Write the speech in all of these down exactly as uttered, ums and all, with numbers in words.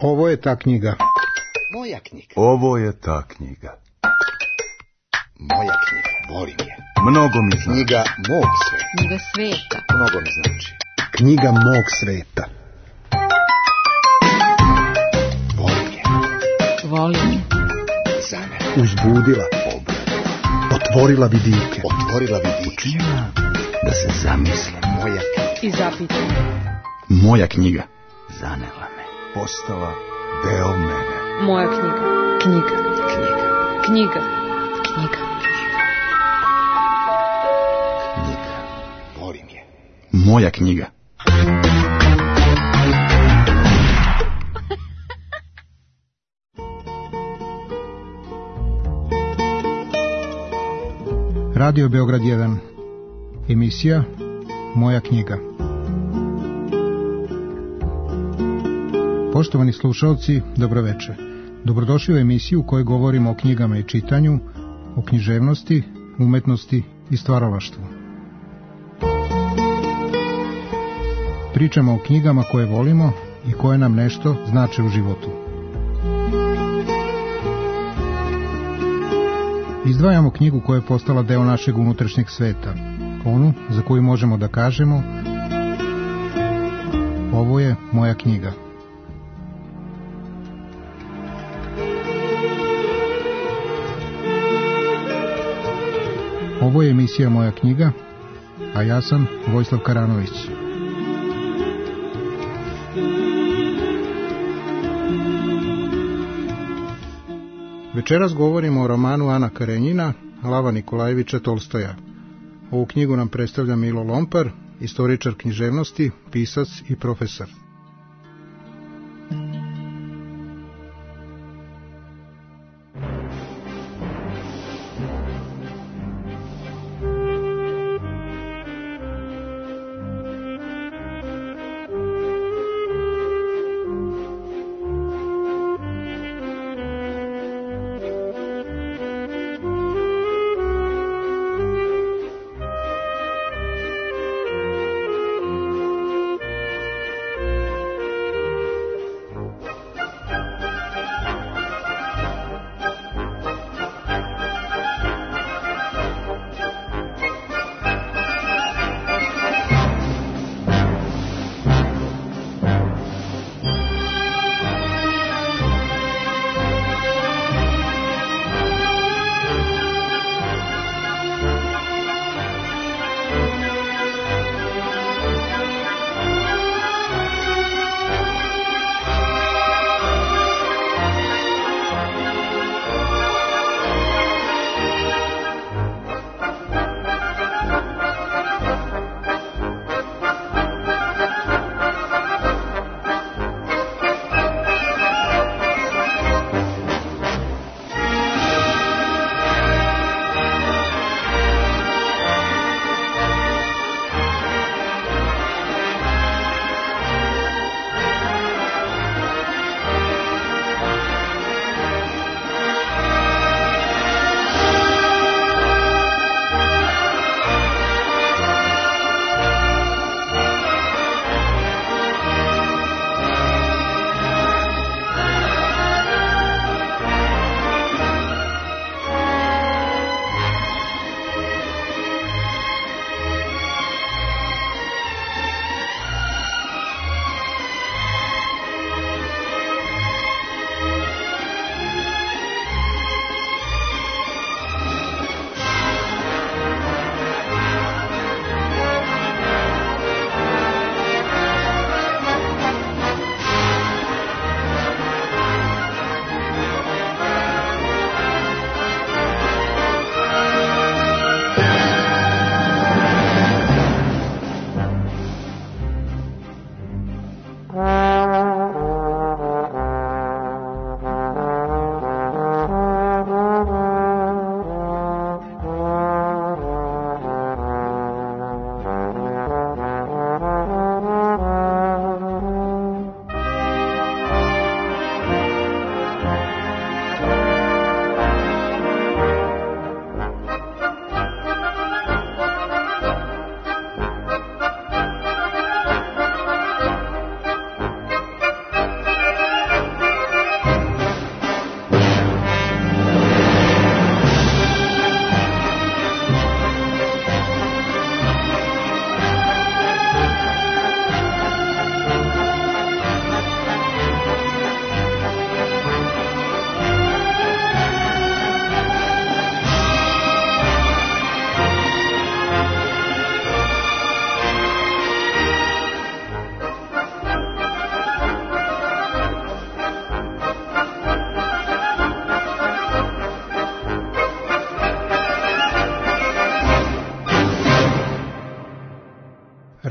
Ovo je ta knjiga. Moja knjiga. Ovo je ta knjiga. Moja knjiga. Volim je. Mnogo mi znači. Knjiga mog sveta. Knjiga sveta. Mnogo mi znači. Knjiga mog sveta. Volim je. Volim je. Za mene. Uzbudila. Obradila. Otvorila vidike. Otvorila vidike. Učinila da se zamislim. Moja knjiga. I zapitala. Moja knjiga. Zanela me. Postala deo mene. Moja knjiga. Knjiga. Knjiga. Knjiga. Knjiga. Knjiga. Volim je. Moja knjiga. Radio Beograd jedan. Emisija Moja knjiga. Poštovani slušalci, dobroveče. Dobrodošli u emisiju u kojoj govorimo o knjigama i čitanju, o književnosti, umetnosti i stvaralaštvu. Pričamo o knjigama koje volimo i koje nam nešto znače u životu. Izdvajamo knjigu koja je postala deo našeg unutrašnjeg sveta, onu za koju možemo da kažemo: ovo je moja knjiga. Ovo je emisija Moja knjiga, a ja sam Vojislav Karanović. Večeras govorimo o romanu Ana Karenjina, Lava Nikolajevića Tolstoja. Ovu knjigu nam predstavlja Milo Lompar, istoričar književnosti, pisac i profesor.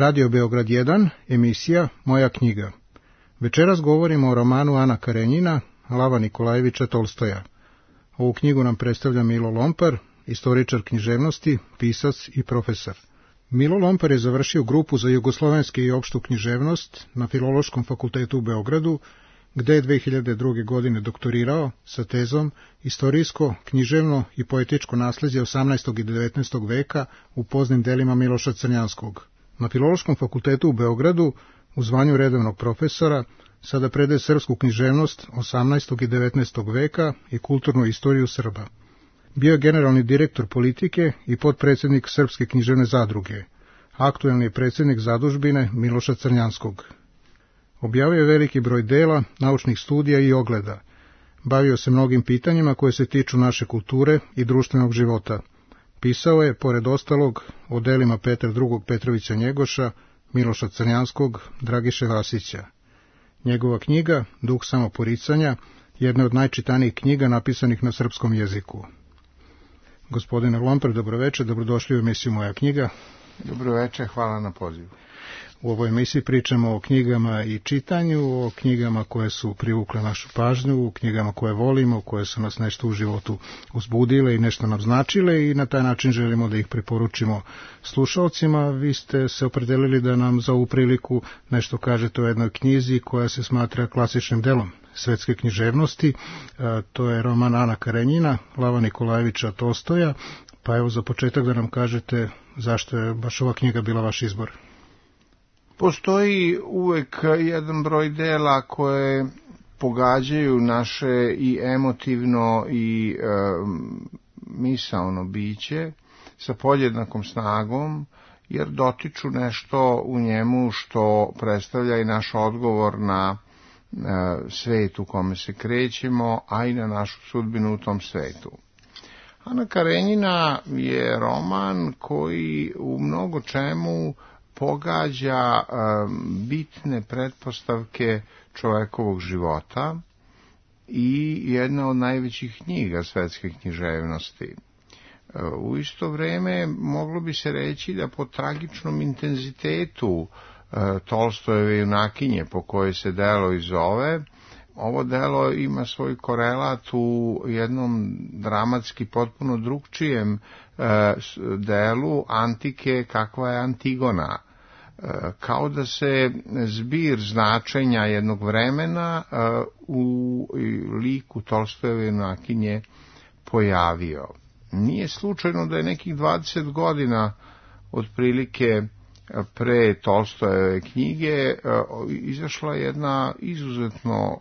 Radio Beograd jedan, emisija Moja knjiga. Večeras govorimo o romanu Ana Karenjina, Lava Nikolajevića Tolstoja. Ovu knjigu nam predstavlja Milo Lompar, istoričar književnosti, pisac i profesor. Milo Lompar je završio grupu za jugoslovenske i opštu književnost na Filološkom fakultetu u Beogradu, gde je dve hiljade druge. godine doktorirao sa tezom Istorijsko, književno i poetičko nasleđe osamnaestog i devetnaestog veka u poznim delima Miloša Crnjanskog. Na Filološkom fakultetu u Beogradu, u zvanju redovnog profesora, sada predaje srpsku književnost osamnaestog i devetnaestog veka i kulturnu istoriju Srba. Bio je generalni direktor politike i potpredsjednik Srpske književne zadruge. Aktuelni je predsjednik zadužbine Miloša Crnjanskog. Objavio je veliki broj dela, naučnih studija i ogleda. Bavio se mnogim pitanjima koje se tiču naše kulture i društvenog života. Pisao je, pored ostalog, o delima Petra drugog. Petrovića Njegoša, Miloša Crnjanskog, Dragiše Vasića. Njegova knjiga, Duh samoporicanja, jedna od najčitanijih knjiga napisanih na srpskom jeziku. Gospodine Lompar, dobroveče, dobrodošli u emisiju Moja knjiga. Dobroveče, hvala na pozivu. U ovoj emisiji pričamo o knjigama i čitanju, o knjigama koje su privukle našu pažnju, o knjigama koje volimo, koje su nas nešto u životu uzbudile i nešto nam značile i na taj način želimo da ih preporučimo slušalcima. Vi ste se opredelili da nam za ovu priliku nešto kažete o jednoj knjizi koja se smatra klasičnim delom svetske književnosti. E, to je roman Ana Karenjina, Lava Nikolajevića Tolstoja. Pa evo za početak da nam kažete zašto je baš ova knjiga bila vaš izbor. Postoji uvek jedan broj dela koje pogađaju naše i emotivno i e, misaono biće sa podjednakom snagom, jer dotiču nešto u njemu što predstavlja i naš odgovor na e, svet u kome se krećemo, a i na našu sudbinu u tom svetu. Ana Karenjina je roman koji u mnogo čemu pogađa um, bitne pretpostavke čovekovog života i jedna od najvećih knjiga svetske književnosti. Uh, u isto vrijeme moglo bi se reći da po tragičnom intenzitetu uh, Tolstojeve junakinje, po kojoj se delo i zove, ovo delo ima svoj korelat u jednom dramatski potpuno drugčijem uh, delu antike kakva je Antigona. Kao da se zbir značenja jednog vremena u liku Tolstojeve junakinje pojavio. Nije slučajno da je nekih dvadeset godina otprilike pre Tolstojeve knjige izašla jedna izuzetno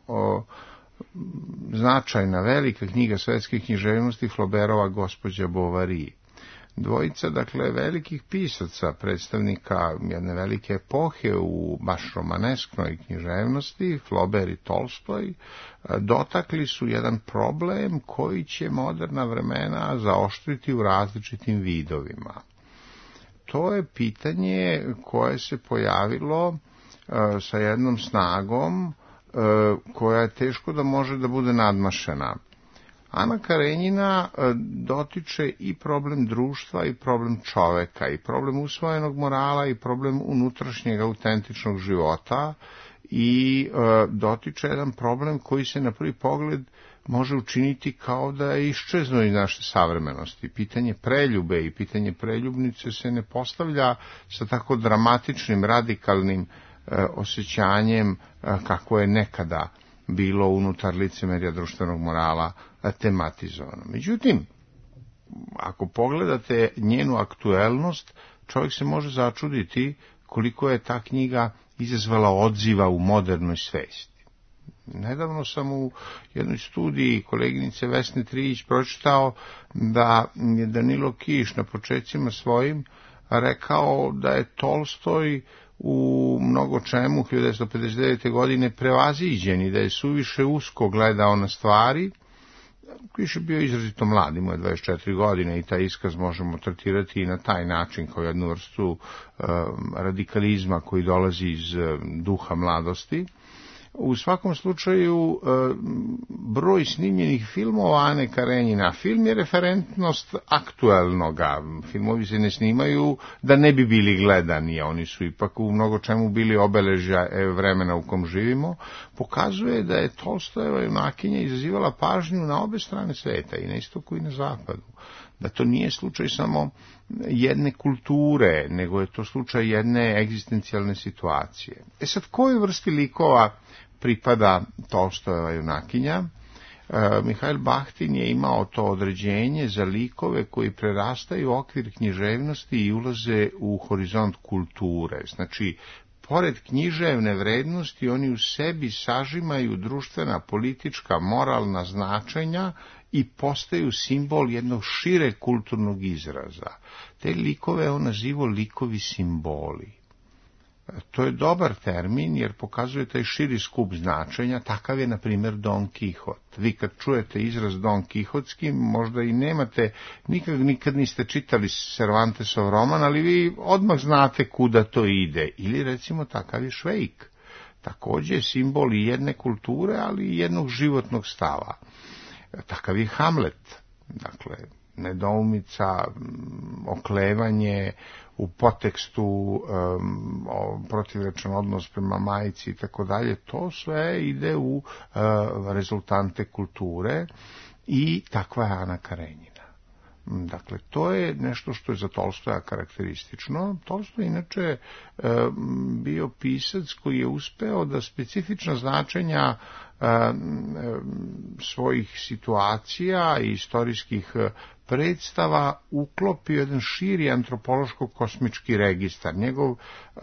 značajna, velika knjiga svetske književnosti, Flaubertova Gospođa Bovary. Dvojica, dakle, velikih pisaca, predstavnika jedne velike epohe u baš romanesknoj književnosti, Flaubert i Tolstoj, dotakli su jedan problem koji će moderna vremena zaoštriti u različitim vidovima. To je pitanje koje se pojavilo uh, sa jednom snagom uh, koja je teško da može da bude nadmašena. Ana Karenjina dotiče i problem društva i problem čoveka, i problem usvojenog morala i problem unutrašnjeg autentičnog života i e, dotiče jedan problem koji se na prvi pogled može učiniti kao da je iščeznuo iz naše savremenosti. Pitanje preljube i pitanje preljubnice se ne postavlja sa tako dramatičnim, radikalnim e, osjećanjem e, kako je nekada bilo unutar licemerja društvenog morala tematizovano. Međutim, ako pogledate njenu aktuelnost, čovjek se može začuditi koliko je ta knjiga izazvala odziva u modernoj svesti. Nedavno sam u jednoj studiji koleginice Vesne Trijić pročitao da je Danilo Kiš na početcima svojim rekao da je Tolstoj u mnogo čemu hiljadu devetsto pedeset devete. godine prevaziđen i da je suviše usko gledao na stvari. Kiš je bio izrazito mlad, imao je dvadeset četiri godine i taj iskaz možemo tretirati i na taj način kao jednu vrstu um, radikalizma koji dolazi iz um, duha mladosti. u svakom slučaju broj snimljenih filmova Ane Karenjina. Film je referentnost aktuelnoga. Filmovi se ne snimaju da ne bi bili gledani, oni su ipak u mnogo čemu bili obeležja vremena u kom živimo. Pokazuje da je Tolstojeva junakinja izazivala pažnju na obe strane sveta, i na istoku i na zapadu. Da to nije slučaj samo jedne kulture, nego je to slučaj jedne egzistencijalne situacije. E sad, kojoj vrsti likova pripada Tolstojeva junakinja? E, Mihail Bahtin je imao to određenje za likove koji prerastaju okvir književnosti i ulaze u horizont kulture. Znači, pored književne vrednosti, oni u sebi sažimaju društvena, politička, moralna značenja i postaju simbol jednog šire kulturnog izraza. Te likove on nazivao likovi simboli. To je dobar termin jer pokazuje taj širi skup značenja, takav je na primjer Don Kihot. Vi kad čujete izraz Don Kihotski, možda i nemate, nikad, nikad niste čitali Cervantesov roman, ali vi odmah znate kuda to ide. Ili recimo takav je Švejk. Također simbol i jedne kulture, ali i jednog životnog stava. Takav je Hamlet, dakle, nedoumica, oklevanje u potekstu, um, protivrečan odnos prema majci i tako dalje, to sve ide u uh, rezultante kulture i takva je Ana Karenjina. Dakle, to je nešto što je za Tolstoja karakteristično. Tolstoj inače bio pisac koji je uspeo da specifična značenja svojih situacija i istorijskih predstava uklopi u jedan širi antropološko-kosmički registar. Njegov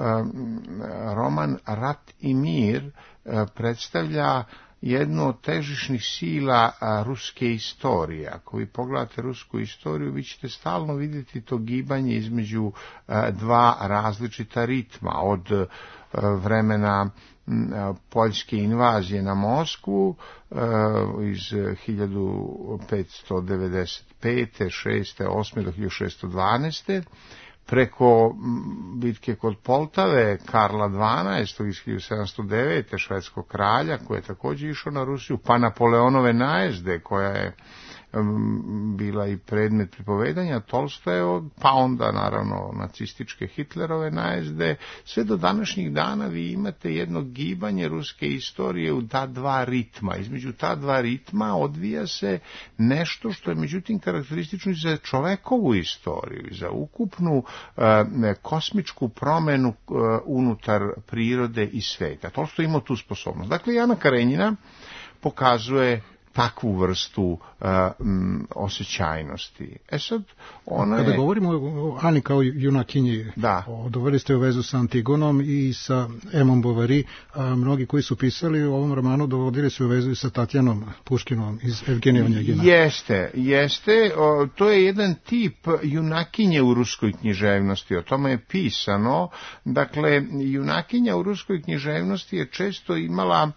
roman Rat i mir predstavlja jedno od težišnih sila a, ruske istorije. Ako vi pogledate rusku istoriju, vi ćete stalno vidjeti to gibanje između a, dva različita ritma, od a, vremena a, poljske invazije na Moskvu a, iz hiljadu petsto devedeset pete, šeste, osme do hiljadu šesto dvanaeste, preko bitke kod Poltave Karla dvanaestog iz hiljadu sedamsto devete, švedskog kralja, koji je također išao na Rusiju, pa Napoleonove najezde, koja je bila i predmet pripovedanja Tolstojevog, pa onda naravno nacističke Hitlerove najezde. Sve do današnjih dana vi imate jedno gibanje ruske istorije u ta dva ritma. Između ta dva ritma odvija se nešto što je međutim karakteristično i za čovekovu istoriju, i za ukupnu e, kosmičku promenu e, unutar prirode i sveta. Tolstoj ima tu sposobnost. Dakle, Ana Karenjina pokazuje takvu vrstu uh, m, osjećajnosti. E sad, ona Kada je... govorimo o Ani kao junakinji, da. doveli ste u vezu sa Antigonom i sa Emom Bovary, a mnogi koji su pisali u ovom romanu dovodili se u vezu i sa Tatjanom Puškinom iz Evgenija Onjegina. Jeste, jeste. O, to je jedan tip junakinje u ruskoj književnosti. O tome je pisano. Dakle, junakinja u ruskoj književnosti je često imala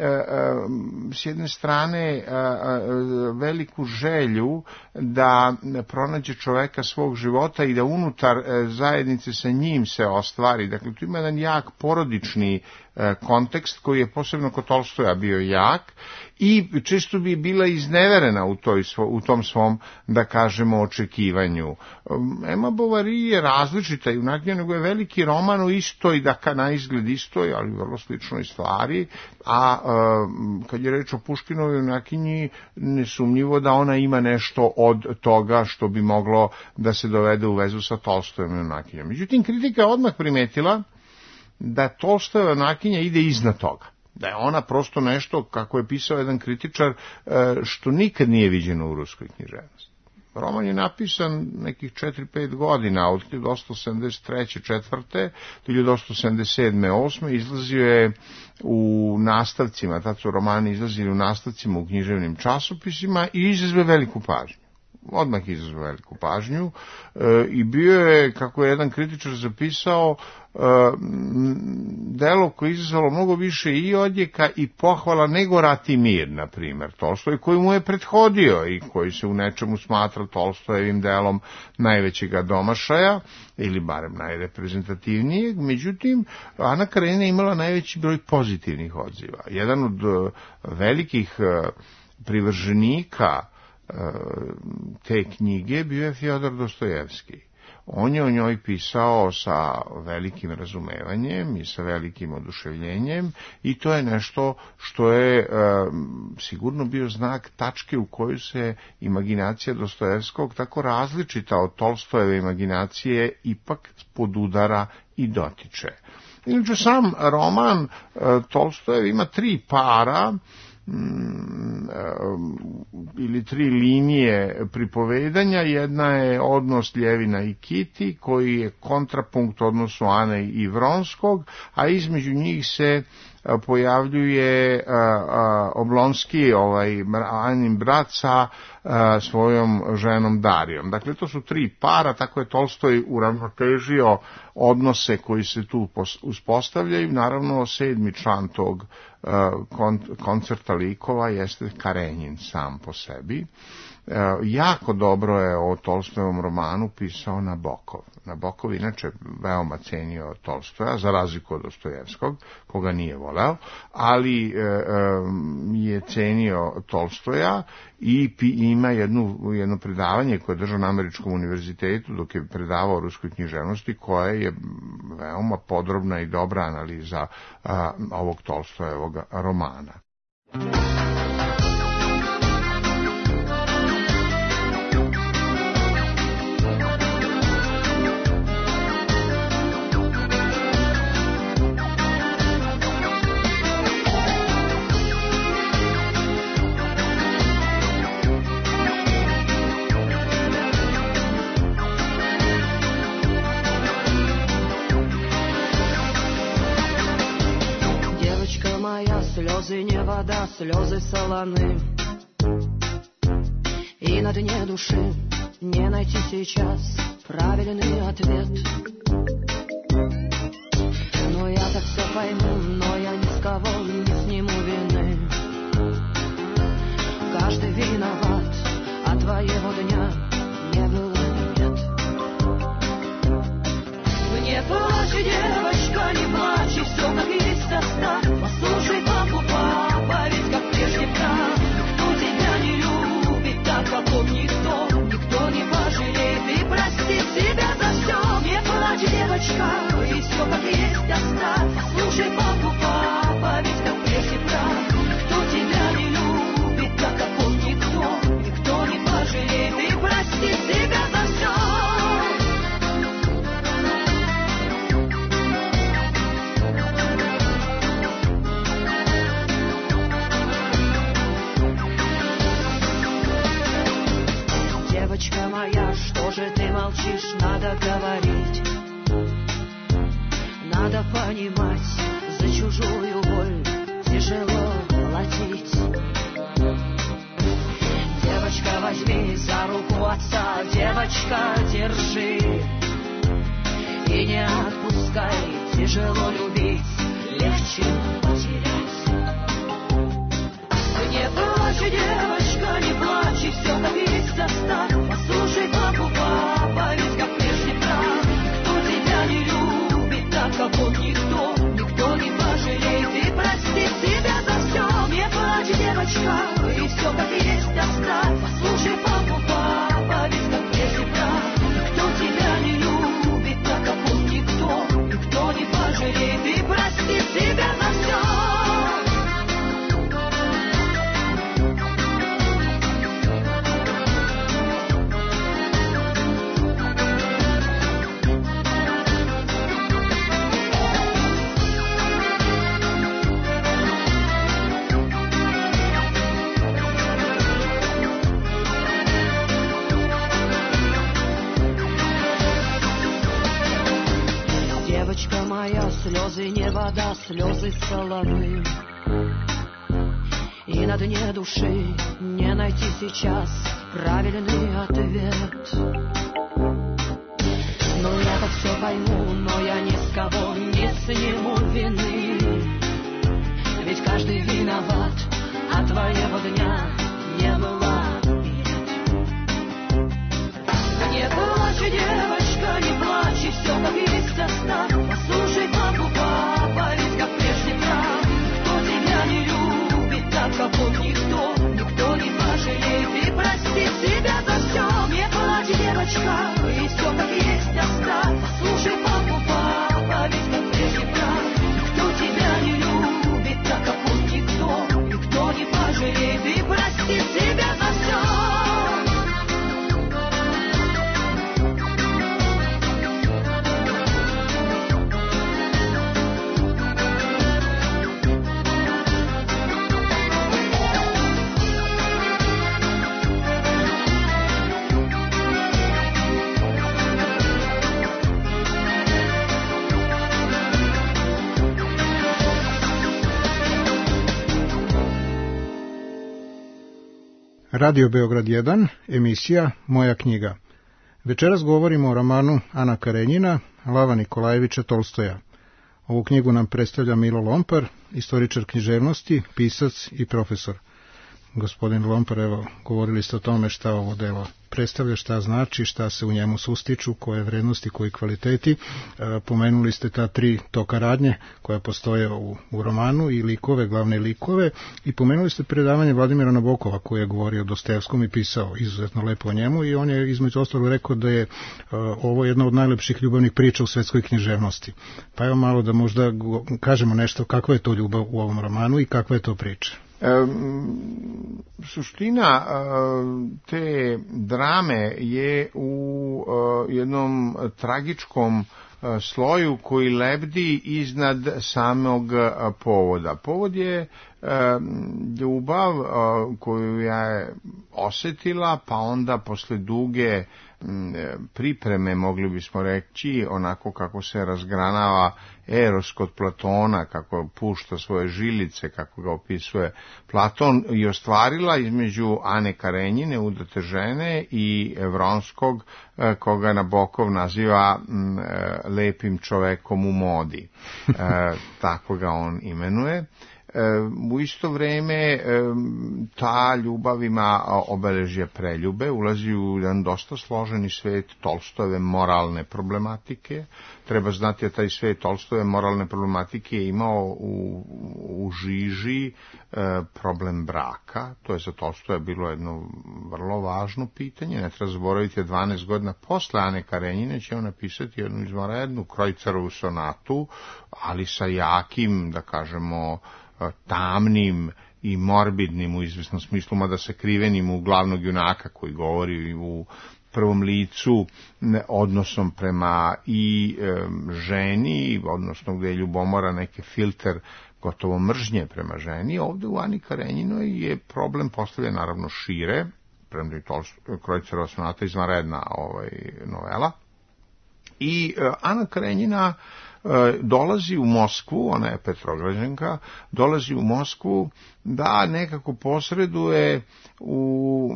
s jedne strane veliku želju da pronađe čoveka svog života i da unutar zajednice sa njim se ostvari. Dakle, tu ima jedan jak porodični kontekst koji je posebno kod Tolstoja bio jak i često bi bila izneverena u, toj, u tom svom, da kažemo, očekivanju. Emma Bovary je različita junakinja, nego je veliki roman o istoj, da ka na izgled istoj, ali vrlo sličnoj stvari, a kad je reč o Puškinovoj junakinji, nesumnjivo da ona ima nešto od toga što bi moglo da se dovede u vezu sa Tolstojem junakinjom. Međutim, kritika je odmah primetila da Tolstojeva junakinja ide iznad toga. Da je ona prosto nešto, kako je pisao jedan kritičar, što nikad nije viđeno u ruskoj književnosti. Roman je napisan nekih četiri pet godina, od hiljadu osamsto sedamdeset treće četvrte do hiljadu osamsto sedamdeset sedme osme izlazio je u nastavcima, tad su romani izlazili u nastavcima u književnim časopisima i izazve veliku pažnju. odmah izazvao veliku pažnju e, i bio je, kako je jedan kritičar zapisao, e, delo koje je izazvalo mnogo više i odjeka i pohvala nego Rat i mir, na primjer, Tolstoj, koji mu je prethodio i koji se u nečemu smatra Tolstojevim delom najvećega domašaja, ili barem najreprezentativnijeg. Međutim, Ana Karenina je imala najveći broj pozitivnih odziva. Jedan od uh, velikih uh, privrženika uh, te knjige bio je Fjodor Dostojevski. On je o njoj pisao sa velikim razumevanjem i sa velikim oduševljenjem i to je nešto što je e, sigurno bio znak tačke u kojoj se imaginacija Dostojevskog, tako različita od Tolstojeve imaginacije, ipak podudara i dotiče. Inače, sam roman e, Tolstojev ima tri para ili tri linije pripovedanja. Jedna je odnos Ljevina i Kiti, koji je kontrapunkt odnosu Ane i Vronskog, a između njih se pojavljuje Oblonski, ovaj Anin brat, sa svojom ženom Darijom. Dakle, to su tri para, tako je Tolstoj uravnotežio odnose koji se tu uspostavljaju. Naravno, sedmi član tog koncerta likova jeste Karenjin sam po sebi. Jako dobro je o Tolstojevom romanu pisao Nabokov. Nabokov inače veoma cenio Tolstoja, za razliku od Dostojevskog, koga nije voleo, ali e, e, je cenio Tolstoja i pi, ima jednu, jedno predavanje koje je držao na Američkom univerzitetu dok je predavao ruskoj književnosti, koja je veoma podrobna i dobra analiza a, ovog Tolstojevog romana. Слезы не вода, слезы солоны, и на дне души не найти сейчас правильный ответ. Но я-то все пойму, но я ни с кого не сниму вины. Каждый виноват, а твоего дня не было, нет. Не плачь, девочка, не плачь, и все как есть оставь. Послушай папу, папа, ведь как прежде прав. Кто тебя не любит так, как он, никто, никто не пожалеет и простит себя за все. Не плачь, девочка, и все как есть оставь. Послушай папу, папа, ведь как прежде прав. Кто тебя не любит так, как он, никто, никто не пожалеет и простит себя за все. Девочка моя, что же ты молчишь? Надо говорить, надо понимать, за чужую боль тяжело платить. Девочка, возьми за руку отца, девочка, держи и не отпускай. Тяжело любить, легче потерять. Не плачь, девочка, не плачь, и все как есть оставь. Послушай папу, папа, ведь как прежде прав. Кто тебя не любит так, как он, никто, никто не пожалеет и простит себя за все. Не плачь, девочка, и все как есть оставь. Послушай папу, папа, ведь как прежде прав. Кто тебя не любит так, как он, никто, никто не пожалеет и простит себя за все. Девочка моя, слезы не вода, слезы солоны, и на дне души не найти сейчас правильный ответ. Но я-то все пойму, но я ни с кого не сниму вины. Ведь каждый виноват, а твоего дня не бывает. Не плачь, девочка, не плачь, и все как есть оставь. Послушай папу, папа, ведь как прежде прав. Кто тебя не любит, так как он никто, никто не пожалеет и простит себя за все. Не плачь, девочка, и все как есть оставь. Послушай папу, папа, ведь как прежде прав. Кто тебя не любит, так как он никто, никто не пожалеет и простит себя за все. Radio Beograd jedan, emisija Moja knjiga. Večeras govorimo o romanu Ana Karenjina, Lava Nikolajevića Tolstoja. Ovu knjigu nam predstavlja Milo Lompar, istoričar književnosti, pisac i profesor. Gospodin Lompar, evo, govorili ste o tome šta ovo delo predstavlja, šta znači, šta se u njemu sustiču, koje vrednosti, koji kvaliteti. E, pomenuli ste ta tri toka radnje koja postoje u, u romanu i likove, glavne likove, i pomenuli ste predavanje Vladimira Nabokova koji je govorio o Dostojevskom i pisao izuzetno lepo o njemu, i on je između ostalog rekao da je e, ovo jedna od najlepših ljubavnih priča u svetskoj književnosti. Pa evo malo da možda go, kažemo nešto kakva je to ljubav u ovom romanu i kakva je to priča. E, suština e, te drame je u e, jednom tragičkom e, sloju koji lebdi iznad samog e, povoda. Povod je e, ljubav e, koju je osetila, pa onda posle duge pripreme, mogli bismo reći, onako kako se razgranava Eros kod Platona, kako pušta svoje žilice, kako ga opisuje Platon, i ostvarila između Ane Karenjine, udate žene, i Vronskog, koga Nabokov naziva lepim čovekom u modi. Tako ga on imenuje. U isto vreme ta ljubav ima obeležje preljube, ulazi u jedan dosta složeni svet Tolstojeve moralne problematike. Treba znati da taj svet Tolstojeve moralne problematike je imao u, u žiži problem braka. To je za Tolstoja bilo jedno vrlo važno pitanje. Ne treba zaboraviti, dvanaest godina posle Ane Karenjine će on napisati jednu izvanrednu Krojcerovu sonatu, ali sa jakim, da kažemo, tamnim i morbidnim u izvesnom smislu, mada se krivenim u glavnog junaka koji govori u prvom licu odnosom prema i e, ženi, odnosno gde je ljubomora neki filter gotovo mržnje prema ženi. Ovde u Ani Karenjinoj je problem postavljen naravno šire, prema Krojcerova sonata izvanredna ovaj, novela, i e, Ana Karenjina dolazi u Moskvu, ona je Petrograđanka, dolazi u Moskvu da nekako posreduje u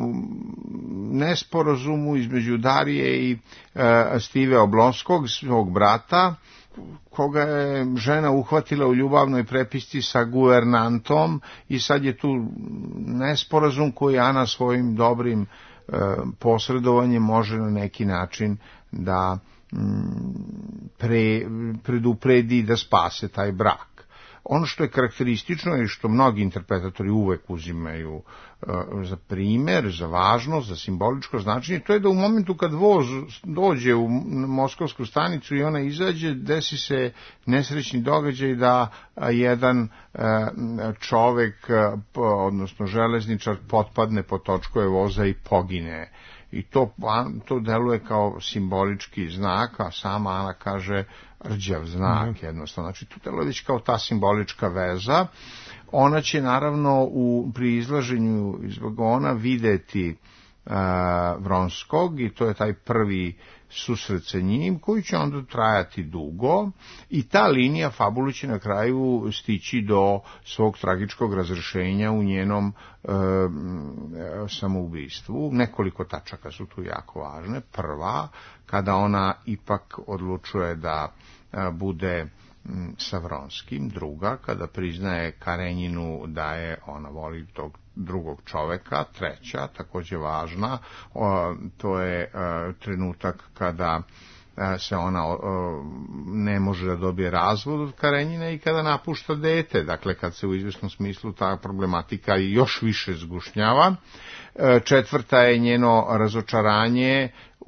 nesporazumu između Darije i e, Stive Oblonskog, svog brata, koga je žena uhvatila u ljubavnoj prepisci sa guvernantom, i sad je tu nesporazum koji Ana svojim dobrim e, posredovanjem može na neki način da Pre, predupredi da spase taj brak. Ono što je karakteristično i što mnogi interpretatori uvek uzimaju uh, za primer, za važnost, za simboličko značenje, to je da u momentu kad voz dođe u moskovsku stanicu i ona izađe, desi se nesrećni događaj da uh, jedan uh, čovek, uh, odnosno železničar, potpadne pod točkove voza i pogine. I to, to deluje kao simbolički znak, a sama Ana kaže rđav znak, mm. jednostavno. Znači, to deluje već kao ta simbolička veza. Ona će naravno u, pri izlaženju iz vagona videti uh, Vronskog, i to je taj prvi susret sa njim, koji će onda trajati dugo i ta linija fabule će na kraju stići do svog tragičkog razrešenja u njenom e, samoubistvu. Nekoliko tačaka su tu jako važne. Prva, kada ona ipak odlučuje da e, bude sa Vronskim. Druga, kada priznaje Karenjinu da je ona voli tog drugog čoveka. Treća, takođe važna, o, to je e, trenutak kada e, se ona o, ne može da dobije razvod od Karenjine i kada napušta dete, dakle kad se u izvesnom smislu ta problematika još više zgušnjava. E, četvrta je njeno razočaranje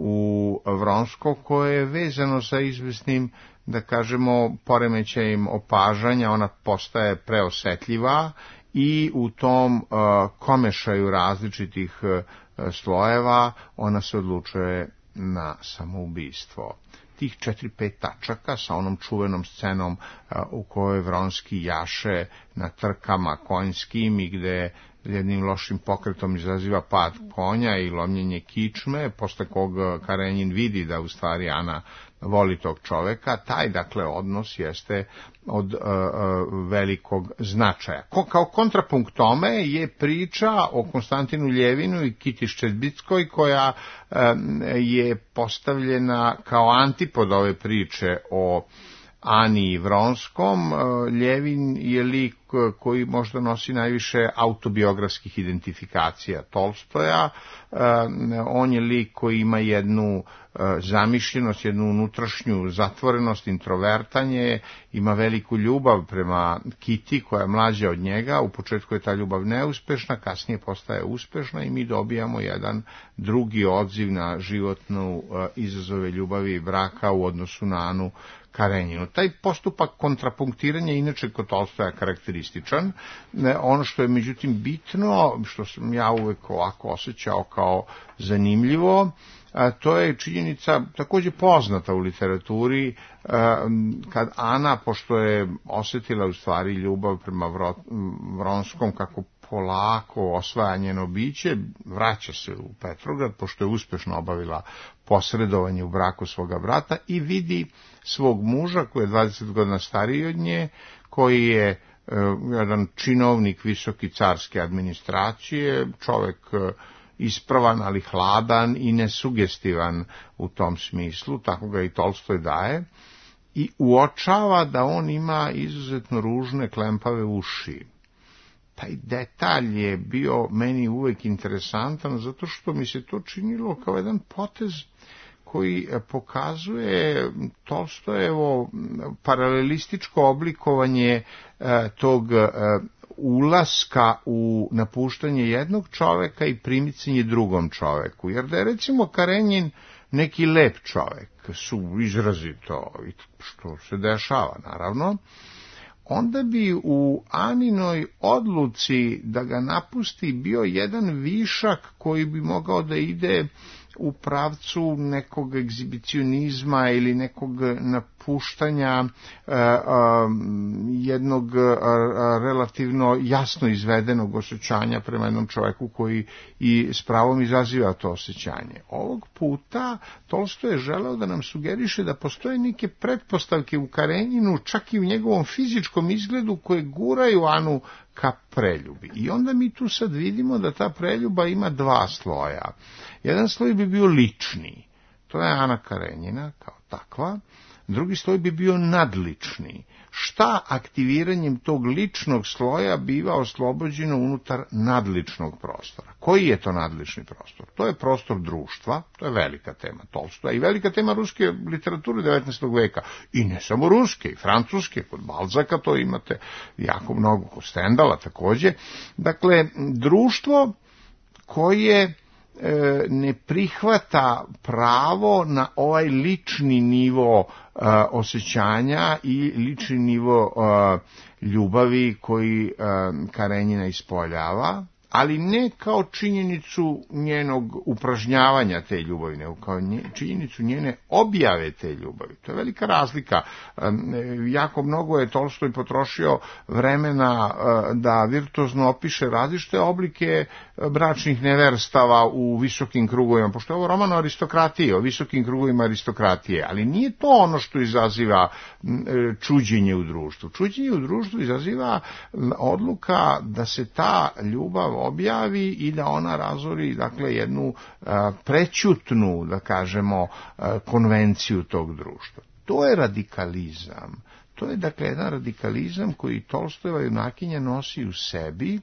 u Vronsko, koje je vezano sa izvesnim, da kažemo, poremećajem opažanja. Ona postaje preosetljiva i u tom uh, komešaju različitih uh, slojeva ona se odlučuje na samoubistvo. Tih četiri, pet tačaka sa onom čuvenom scenom uh, u kojoj Vronski jaše na trkama konjskim i gde jednim lošim pokretom izaziva pad konja i lomljenje kičme, posle kog Karenjin vidi da u stvari Ana voli tog čoveka, taj dakle odnos jeste od uh, uh, velikog značaja. Ko, kao kontrapunkt tome je priča o Konstantinu Ljevinu i Kiti Ščedbickoj, koja uh, je postavljena kao antipod ove priče o Ani i Vronskom. Ljevin je lik koji možda nosi najviše autobiografskih identifikacija Tolstoja. On je lik koji ima jednu zamišljenost, jednu unutrašnju zatvorenost, introvertanje, ima veliku ljubav prema Kiti koja je mlađa od njega. U početku je ta ljubav neuspešna, kasnije postaje uspešna i mi dobijamo jedan drugi odziv na životnu izazove ljubavi i braka u odnosu na Anu Karenjinu. Taj postupak kontrapunktiranja inače kod Tolstoja karakterističan. Ono što je međutim bitno, što sam ja uvek ovako osjećao kao zanimljivo, to je činjenica takođe poznata u literaturi, kad Ana, pošto je osjetila u stvari ljubav prema Vronskom, kako polako osvaja njeno biće, vraća se u Petrograd, pošto je uspešno obavila posredovanje u braku svoga brata i vidi svog muža koji je dvadeset godina stariji od nje, koji je e, jedan činovnik visoki carske administracije, čovek e, ispravan, ali hladan i nesugestivan u tom smislu, tako ga i Tolstoj daje, i uočava da on ima izuzetno ružne klempave uši. Taj detalj je bio meni uvek interesantan, zato što mi se to činilo kao jedan potez koji pokazuje Tolstojevo paralelističko oblikovanje e, tog e, ulaska u napuštanje jednog čoveka i primicanje drugom čoveku. Jer da je recimo Karenjin neki lep čovek, su izrazito, što se dešava naravno, onda bi u Aninoj odluci da ga napusti bio jedan višak koji bi mogao da ide u pravcu nekog egzibicionizma ili nekog napuštanja e, e, jednog e, relativno jasno izvedenog osjećanja prema jednom čovjeku koji i s pravom izaziva to osjećanje. Ovog puta Tolstoj je želeo da nam sugeriše da postoje neke pretpostavke u Karenjinu, čak i u njegovom fizičkom izgledu, koje guraju Anu ka preljubi. I onda mi tu sad vidimo da ta preljuba ima dva sloja. Jedan sloj bi bio lični, to je Ana Karenjina kao takva, drugi sloj bi bio nadlični. Šta aktiviranjem tog ličnog sloja biva oslobođeno unutar nadličnog prostora? Koji je to nadlični prostor? To je prostor društva, to je velika tema Tolstoja i velika tema ruske literature devetnaestog veka. I ne samo ruske, i francuske, kod Balzaka to imate jako mnogo, kod Stendala takođe. Dakle, društvo koje ne prihvata pravo na ovaj lični nivo uh, osjećanja i lični nivo uh, ljubavi koji uh, Karenjina ispoljava, ali ne kao činjenicu njenog upražnjavanja te ljubavi, nego kao nje, činjenicu njene objave te ljubavi. To je velika razlika. Jako mnogo je Tolstoj potrošio vremena da virtuozno opiše različite oblike bračnih neverstava u visokim krugovima, pošto je ovo roman o aristokratiji, o visokim krugovima aristokratije, ali nije to ono što izaziva čuđenje u društvu. Čuđenje u društvu izaziva odluka da se ta ljubav objavi i da ona razori, dakle, jednu a, prećutnu, da kažemo, a, konvenciju tog društva. To je radikalizam. To je, dakle, jedan radikalizam koji Tolstojeva junakinja nosi u sebi.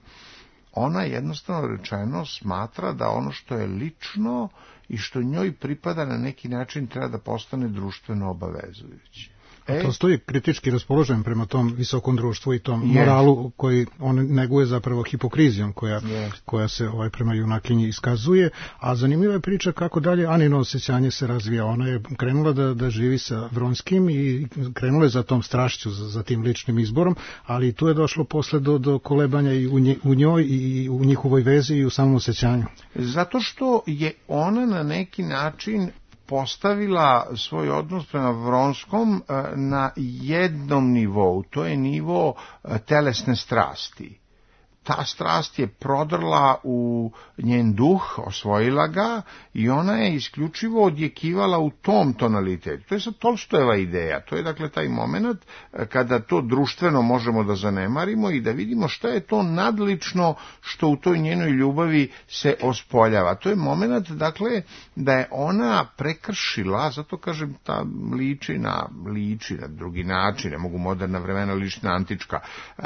Ona jednostavno rečeno smatra da ono što je lično i što njoj pripada na neki način treba da postane društveno obavezujuće. E, Tolstoj je kritički raspoložen prema tom visokom društvu i tom yes. moralu koji on neguje zapravo hipokrizijom koja, yes. koja se ovaj, prema junakinji iskazuje, a zanimljiva je priča kako dalje Anino osjećanje se razvija. Ona je krenula da, da živi sa Vronskim i krenula je za tom strašću, za, za tim ličnim izborom, ali tu je došlo posle do, do kolebanja i u, nje, u njoj i u njihovoj vezi i u samom osjećanju. Zato što je ona na neki način postavila svoj odnos prema Vronskom na jednom nivou, to je nivo telesne strasti. Ta strast je prodrla u njen duh, osvojila ga i ona je isključivo odjekivala u tom tonalitetu. To je sad Tolstojeva ideja, to je dakle taj moment kada to društveno možemo da zanemarimo i da vidimo šta je to nadlično što u toj njenoj ljubavi se ospoljava. To je moment, dakle, da je ona prekršila, zato kažem ta liči na, liči na drugi način, ne mogu moderna vremena liči na antička,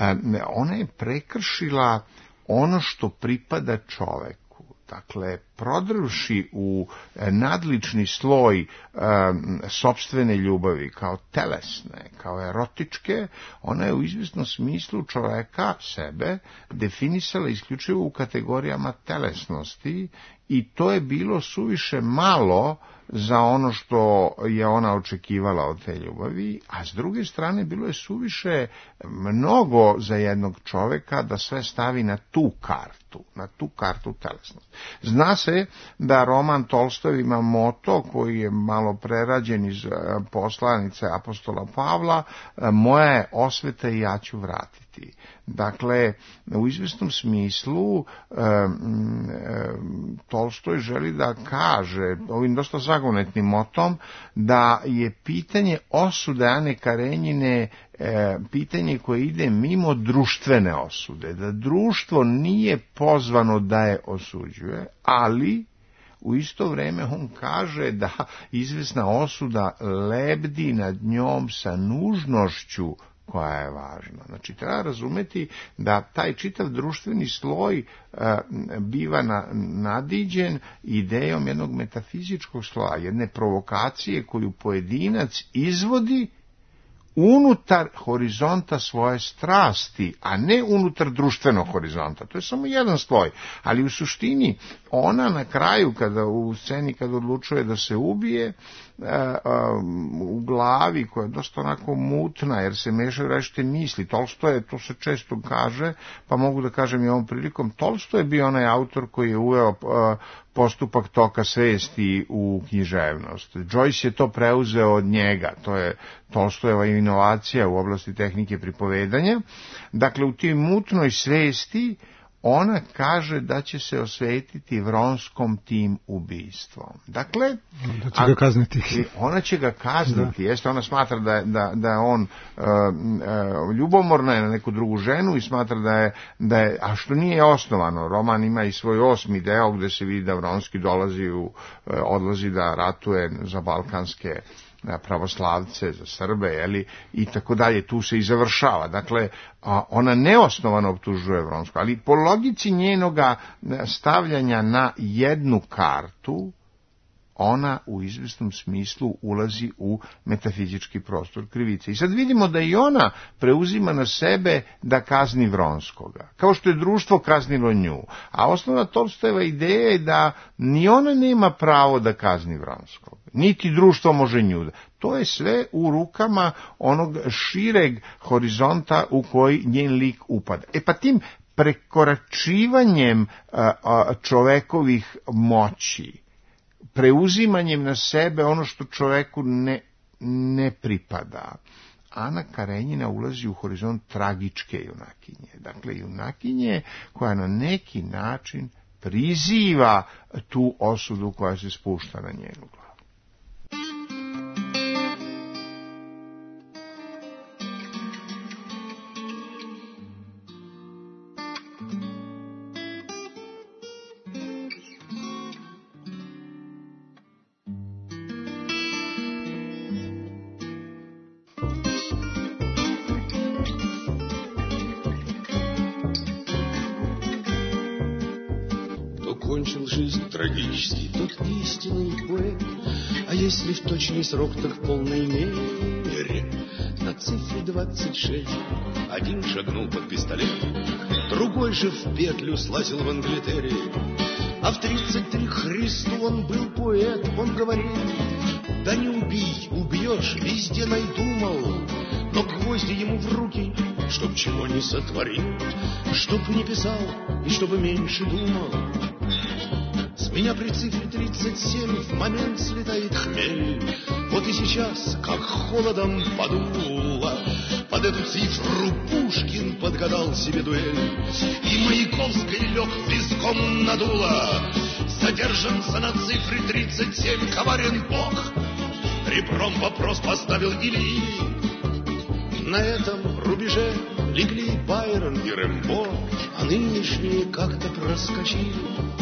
ona je prekršila ono što pripada čoveku. Dakle, prodrvši u nadlični sloj e, sopstvene ljubavi, kao telesne, kao erotičke, ona je u izvjesnom smislu čoveka, sebe, definisala isključivo u kategorijama telesnosti i to je bilo suviše malo za ono što je ona očekivala od te ljubavi, a s druge strane bilo je suviše mnogo za jednog čoveka da sve stavi na tu kartu, na tu kartu telesnosti. Zna se da roman Tolstoj ima moto koji je malo prerađen iz poslanice apostola Pavla, moja je osveta i ja ću vratiti. Dakle, u izvjesnom smislu e, e, Tolstoj želi da kaže ovim dosta zagonetnim motom da je pitanje osude Ane Karenjine e, pitanje koje ide mimo društvene osude, da društvo nije pozvano da je osuđuje, ali u isto vrijeme on kaže da izvjesna osuda lebdi nad njom sa nužnošću koja je važna. Znači, treba razumeti da taj čitav društveni sloj e, biva na, nadiđen idejom jednog metafizičkog sloja, jedne provokacije koju pojedinac izvodi unutar horizonta svoje strasti, a ne unutar društvenog horizonta. To je samo jedan sloj, ali u suštini ona na kraju, kada u sceni kada odlučuje da se ubije, u glavi koja je dosta onako mutna, jer se mešaju različite misli. Tolstoj je, to se često kaže, pa mogu da kažem i ovom prilikom, Tolstoj je bio onaj autor koji je uveo postupak toka svesti u književnost. Joyce je to preuzeo od njega, to je Tolstojeva inovacija u oblasti tehnike pripovedanja. Dakle, u toj mutnoj svesti ona kaže da će se osvetiti Vronskom tim ubistvom. Dakle, da će ga kazniti. Ona će ga kazniti, da. Jeste, ona smatra da, da, da je on uh, uh, ljubomorna je na neku drugu ženu i smatra da je, da je, a što nije osnovano. Roman ima i svoj osmi deo gde se vidi da Vronski dolazi u, uh, odlazi da ratuje za balkanske pravoslavce, za Srbe, jeli, i tako dalje, tu se i završava. Dakle, ona neosnovano optužuje Vronsku, ali po logici njenoga stavljanja na jednu kartu, ona u izvjesnom smislu ulazi u metafizički prostor krivice. I sad vidimo da i ona preuzima na sebe da kazni Vronskoga, kao što je društvo kaznilo nju. A osnovna Tolstojeva ideja je da ni ona nema pravo da kazni Vronskog, niti društvo može nju. To je sve u rukama onog šireg horizonta u koji njen lik upada. E pa tim prekoračivanjem čovekovih moći, preuzimanjem na sebe ono što čoveku ne, ne pripada. Ana Karenjina ulazi u horizont tragičke junakinje. Dakle, junakinje koja na neki način priziva tu osudu koja se spušta na njenu glavu. Кончил жизнь трагически тот истинный поэт, а если в точный срок, так в полной мере. На цифре двадцать шесть один шагнул под пистолет, другой же в петлю слазил в Англитере. А в тридцать три Христу он был поэт, он говорил: да не убей, убьешь, везде найдумал, но гвозди ему в руки, чтоб чего не сотворил, чтоб не писал и чтобы меньше думал. С меня при цифре тридцать семь в момент слетает хмель. Вот и сейчас, как холодом подуло, под эту цифру Пушкин подгадал себе дуэль. И Маяковский лег виском надуло. Задержанца на цифре тридцать семь коварен Бог. Ребром вопрос поставил Ильи. На этом рубеже легли Байрон и Рэмбо, а нынешние как-то проскочили.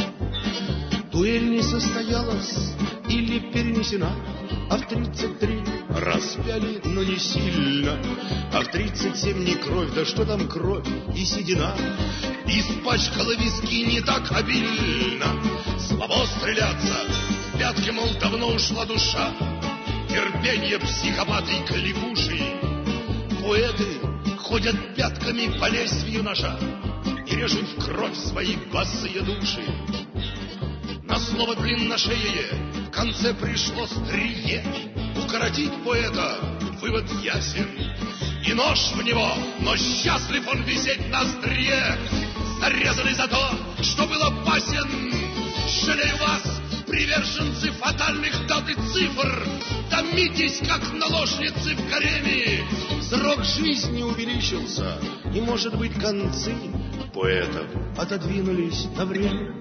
Дуэль не состоялась или перенесена, а в тридцать три распяли, но не сильно. А в тридцать семь не кровь, да что там кровь и седина. Испачкала виски не так обильно. Слабо стреляться, в пятки, мол, давно ушла душа. Терпенье психопаты и кликуши. Поэты ходят пятками по лезвию ножа и режут в кровь свои босые души. На слово длинношее в конце пришло стрие. Укоротить поэта вывод ясен. И нож в него, но счастлив он висеть на острие. Зарезанный за то, что был опасен. Жалею вас, приверженцы фатальных дат и цифр. Томитесь, как наложницы в гареме. Срок жизни увеличился, и, может быть, концы поэтов отодвинулись на время.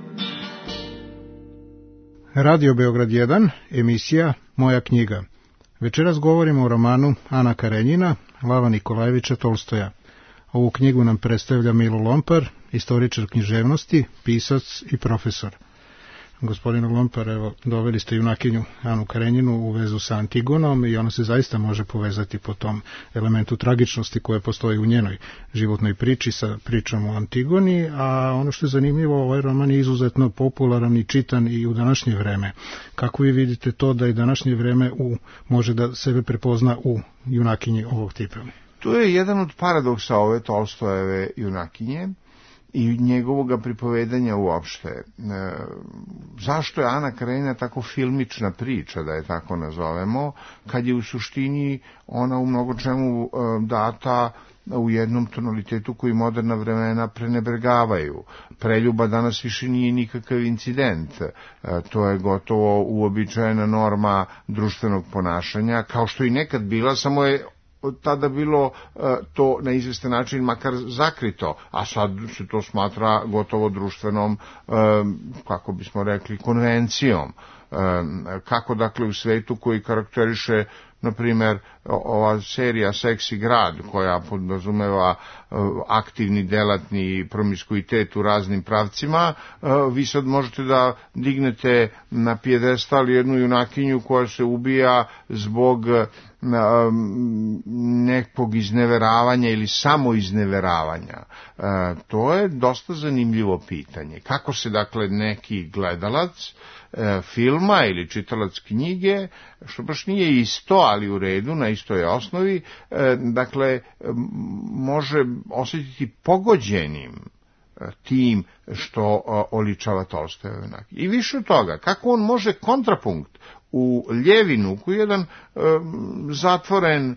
Radio Beograd jedan, emisija Moja knjiga. Večeras govorimo o romanu Ana Karenjina, Lava Nikolajevića Tolstoja. Ovu knjigu nam predstavlja Milo Lompar, istoričar književnosti, pisac i profesor. Gospodine Lompar, evo, doveli ste junakinju Anu Karenjinu u vezu sa Antigonom i ona se zaista može povezati po tom elementu tragičnosti koje postoji u njenoj životnoj priči sa pričom o Antigoni, a ono što je zanimljivo, ovaj roman je izuzetno popularan i čitan i u današnje vreme. Kako vi vidite to da i današnje vreme u, može da sebe prepozna u junakinji ovog tipa? To je jedan od paradoksa ove Tolstojeve junakinje i njegovoga pripovedanja uopšte. E, zašto je Ana Karenjina tako filmična priča, da je tako nazovemo, kad je u suštini ona u mnogo čemu e, data u jednom tonalitetu koji moderna vremena prenebregavaju. Preljuba danas više nije nikakav incident. E, to je gotovo uobičajena norma društvenog ponašanja, kao što i nekad bila, samo je tada bilo uh, to na izvestan način makar zakrito, a sad se to smatra gotovo društvenom, uh, kako bismo rekli, konvencijom. Uh, kako dakle u svetu koji karakteriše, na primjer, ova serija Seksi grad, koja podrazumeva uh, aktivni, delatni promiskuitet u raznim pravcima, uh, vi sad možete da dignete na pijedestal jednu junakinju koja se ubija zbog nekog izneveravanja ili samo izneveravanja. E, to je dosta zanimljivo pitanje. Kako se, dakle, neki gledalac e, filma ili čitalac knjige, što baš nije isto, ali u redu, na istoj osnovi, e, dakle, može osjetiti pogođenim tim što oličava Tolstojeva junakinja. I više od toga, kako on može kontrapunkt u Ljevinu, koji je jedan um, zatvoren,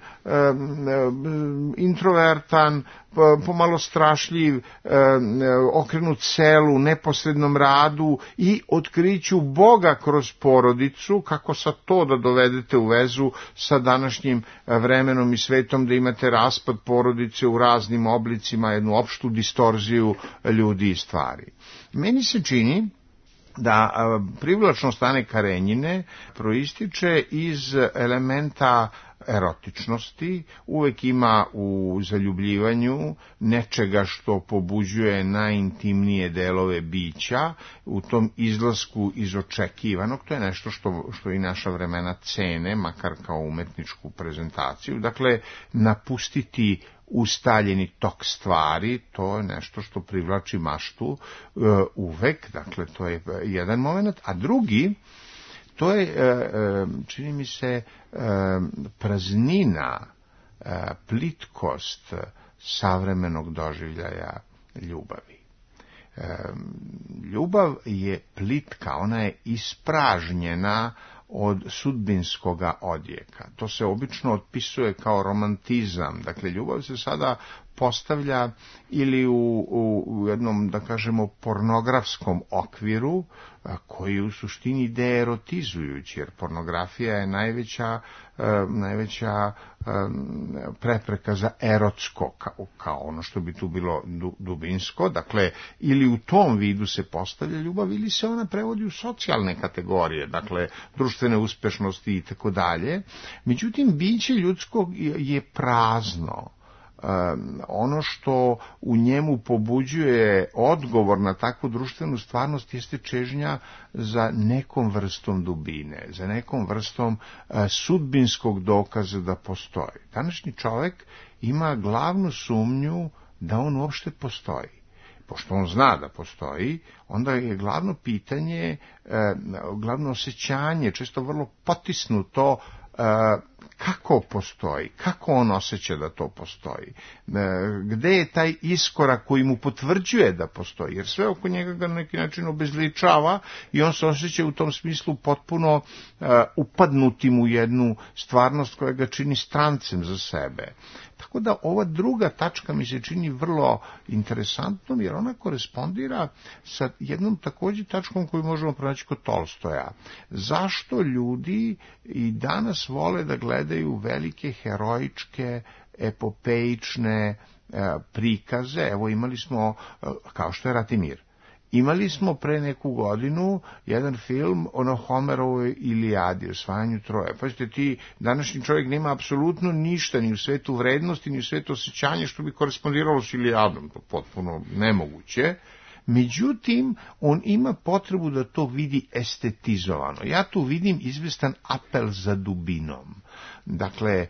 um, introvertan, pomalo strašljiv, um, okrenut selu, neposrednom radu i otkriću Boga kroz porodicu, kako sa to da dovedete u vezu sa današnjim vremenom i svetom, da imate raspad porodice u raznim oblicima, jednu opštu distorziju ljudi i stvari. Meni se čini da privlačnost Ane Karenjine proističe iz elementa erotičnosti, uvek ima u zaljubljivanju nečega što pobuđuje najintimnije delove bića, u tom izlasku iz očekivanog, to je nešto što, što i naša vremena cene, makar kao umetničku prezentaciju, dakle, napustiti ustaljeni tok stvari, to je nešto što privlači maštu uh, uvek, dakle, to je jedan moment, a drugi, to je, uh, čini mi se, uh, praznina, uh, plitkost savremenog doživljaja ljubavi. Uh, ljubav je plitka, ona je ispražnjena od sudbinskoga odjeka. To se obično otpisuje kao romantizam. Dakle, ljubav se sada postavlja ili u, u, u jednom, da kažemo, pornografskom okviru, a, koji je u suštini deerotizujući, jer pornografija je najveća, a, najveća a, prepreka za erotsko, kao, kao ono što bi tu bilo du, dubinsko. Dakle, ili u tom vidu se postavlja ljubav, ili se ona prevodi u socijalne kategorije, dakle, društvene uspešnosti i tako dalje. Međutim, biće ljudskog je prazno. Um, ono što u njemu pobuđuje odgovor na takvu društvenu stvarnost jeste čežnja za nekom vrstom dubine, za nekom vrstom uh, sudbinskog dokaza da postoji. Današnji čovjek ima glavnu sumnju da on uopšte postoji. Pošto on zna da postoji, onda je glavno pitanje, uh, glavno osjećanje, često vrlo potisnuto, uh, kako postoji, kako on osjeća da to postoji, gde je taj iskorak koji mu potvrđuje da postoji, jer sve oko njega ga na neki način obezličava i on se osjeća u tom smislu potpuno uh, upadnutim u jednu stvarnost koja ga čini strancem za sebe. Tako da ova druga tačka mi se čini vrlo interesantnom, jer ona korespondira sa jednom također tačkom koju možemo pronaći kod Tolstoja. Zašto ljudi i danas vole da gledaju velike heroičke, epopeične e, prikaze? Evo, imali smo, e, kao što je Rat i mir. Imali smo pre neku godinu jedan film o Homerovoj Ilijadi, osvajanju Troje. Pazite, ti, današnji čovjek nema apsolutno ništa, ni u svetu vrednosti, ni u svetu osjećanja, što bi korespondiralo s Ilijadom, to potpuno nemoguće. Međutim, on ima potrebu da to vidi estetizovano. Ja tu vidim izvestan apel za dubinom. Dakle,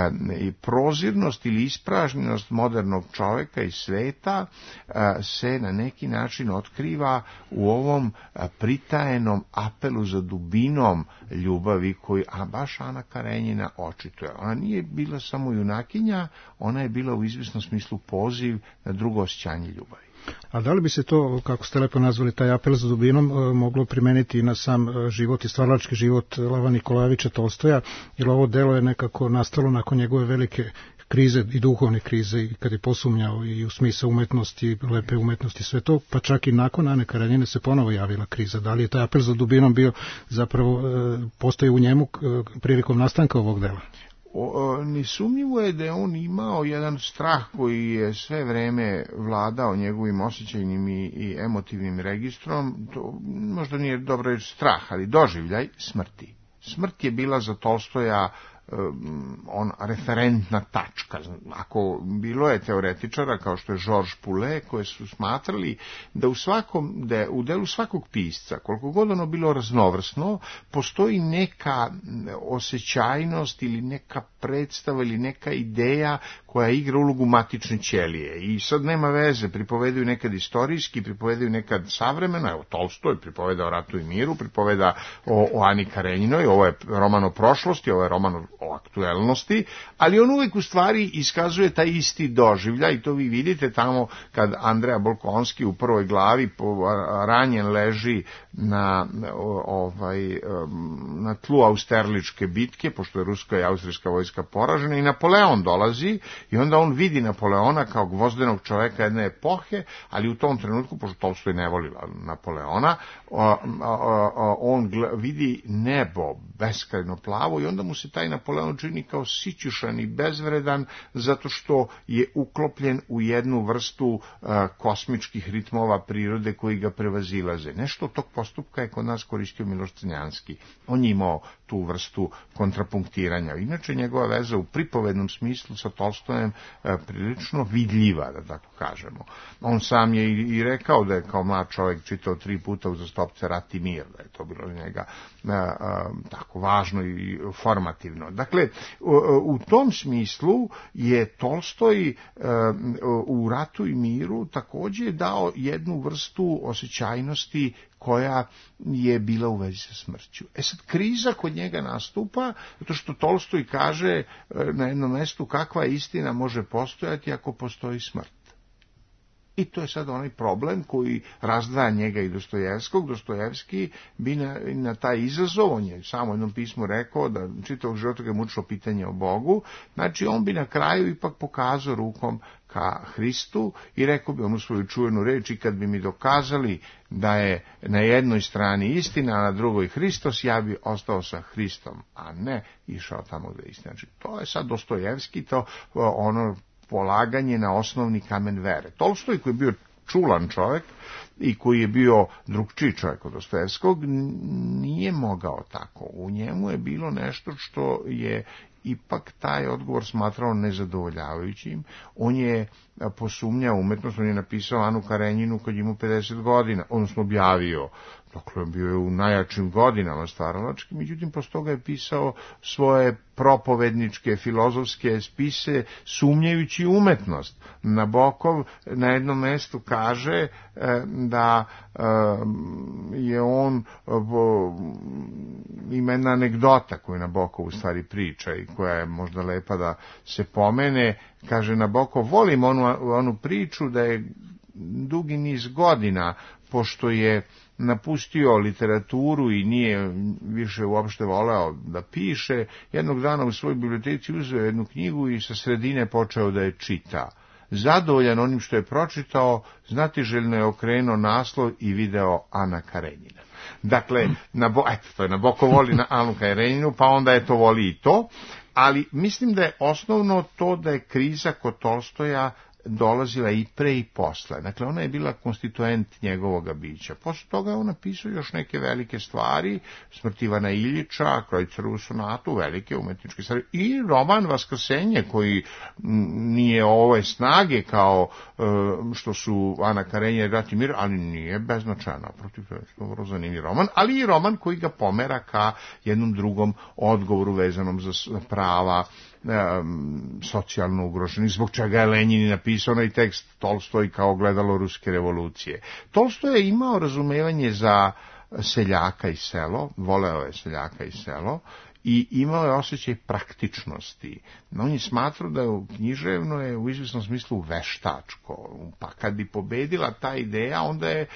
prozirnost ili ispražnjenost modernog čovjeka i sveta se na neki način otkriva u ovom pritajenom apelu za dubinom ljubavi koju, a baš Ana Karenjina očituje. Ona nije bila samo junakinja, ona je bila u izvesnom smislu poziv na drugo osjećanje ljubavi. A da li bi se to, kako ste lepo nazvali, taj apel za dubinom, moglo primeniti i na sam život i stvaralački život Lava Nikolajevića Tolstoja, jer ovo delo je nekako nastalo nakon njegove velike krize i duhovne krize, i kad je posumnjao i u smislu umetnosti, lepe umetnosti, sve to, pa čak i nakon Ane Karenjine se ponovo javila kriza. Da li je taj apel za dubinom bio zapravo, postoji u njemu prilikom nastanka ovog dela? Nesumnjivo je da je on imao jedan strah koji je sve vreme vladao njegovim osjećajnim i, i emotivnim registrom. To možda nije dobro reći strah, ali doživljaj smrti. Smrt je bila za Tolstoja on referentna tačka. Ako bilo je teoretičara kao što je Georges Poulet, koji su smatrali da u svakom de, u delu svakog pisca, koliko god ono bilo raznovrsno, postoji neka osjećajnost ili neka predstava ili neka ideja koja igra ulogu matične ćelije. I sad nema veze, pripovedaju nekad istorijski, pripovedaju nekad savremeno. Evo, Tolstoj pripoveda o Ratu i miru, pripoveda o, o Ani Karenjinoj, ovo je roman o prošlosti, ovo je roman o o aktuelnosti, ali on uvijek u stvari iskazuje taj isti doživljaj, i to vi vidite tamo kad Andreja Bolkonski u prvoj glavi ranjen leži na, ovaj, na tlu Austerličke bitke, pošto je ruska i austrijska vojska poražena, i Napoleon dolazi i onda on vidi Napoleona kao gvozdenog čoveka jedne epohe, ali u tom trenutku, pošto Tolstoj ne voli Napoleona, on vidi nebo beskrajno plavo i onda mu se taj Napoleon čini kao sićušan i bezvredan zato što je uklopljen u jednu vrstu kosmičkih ritmova prirode koji ga prevazilaze. Nešto od tog postupka je kod nas koristio Miloš Crnjanski. On je imao tu vrstu kontrapunktiranja. Inače, njegova veza u pripovednom smislu sa Tolstojem e, prilično vidljiva, da tako kažemo. On sam je i, i rekao da je kao mlad čovjek čitao tri puta uzastopce Rat i mir, da je to bilo njega e, e, tako važno i formativno. Dakle, u, u tom smislu je Tolstoj e, u Ratu i miru također dao jednu vrstu osjećajnosti koja je bila u vezi sa smrću. E sad, kriza kod njega nastupa, zato što Tolstoj kaže na jednom mestu kakva istina može postojati ako postoji smrt. I to je sad onaj problem koji razdvaja njega i Dostojevskog. Dostojevski bi na, na taj izazov, on je samo u jednom pismu rekao da čitavog života ga je mučilo pitanje o Bogu, znači on bi na kraju ipak pokazao rukom ka Hristu i rekao bi onu svoju čuvenu reč: i kad bi mi dokazali da je na jednoj strani istina, a na drugoj Hristos, ja bi ostao sa Hristom, a ne išao tamo gde je istina. Znači, to je sad Dostojevski, to ono polaganje na osnovni kamen vere. Tolstoj, koji je bio čulan čovjek i koji je bio drugčiji čovjek od Dostojevskog, nije mogao tako. U njemu je bilo nešto što je ipak taj odgovor smatrao nezadovoljavajućim. On je posumnjao umetnost, on je napisao Anu Karenjinu kad je imao pedeset godina, odnosno objavio, dakle bio je u najjačim godinama stvaralački, međutim posle toga je pisao svoje propovedničke, filozofske spise sumnjajući umetnost. Nabokov na jednom mestu kaže da je on, ima jedna anegdota koju Nabokov u stvari priča i koja je možda lepa da se pomene. Kaže Nabokov: volim onu, onu priču da je dugi niz godina, pošto je napustio literaturu i nije više uopšte voleo da piše, jednog dana u svojoj biblioteci uzeo jednu knjigu i sa sredine počeo da je čita. Zadovoljan onim što je pročitao, znatiželjno je okrenuo naslov i video Ana Karenjina. Dakle, Nabo, eto, to je Nabokov voli na Anu Karenjinu, pa onda je to voli i to, ali mislim da je osnovno to da je kriza kod Tolstoja dolazila i pre i posle. Dakle, ona je bila konstituent njegovoga bića. Posle toga je on napisao još neke velike stvari, Smrt Ivana Iljiča, Krojcerovu sonatu, velike umetničke stvari, i roman Vaskrsenje, koji nije ove snage kao što su Ana Karenjina i Rat i mir, ali nije beznačajan, naprotiv, to je vrlo zanimljiv roman, ali i roman koji ga pomera ka jednom drugom odgovoru vezanom za prava socijalno ugroženi, zbog čega je Lenjin napisao onaj tekst Tolstoj kao ogledalo ruske revolucije. Tolstoj je imao razumevanje za seljaka i selo, voleo je seljaka i selo, i imao je osjećaj praktičnosti. On je smatrao da je književno je u izvjesnom smislu veštačko, pa kad bi pobedila ta ideja, onda je